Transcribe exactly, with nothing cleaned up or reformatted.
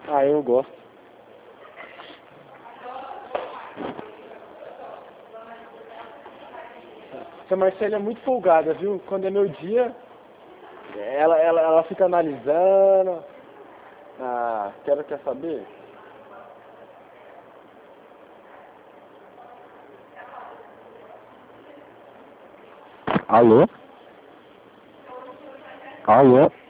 Ah, eu gosto. Essa Marcela é muito folgada, viu? Quando é meu dia, ela, ela, ela fica analisando. Ah, quero quer saber? Alô? Alô?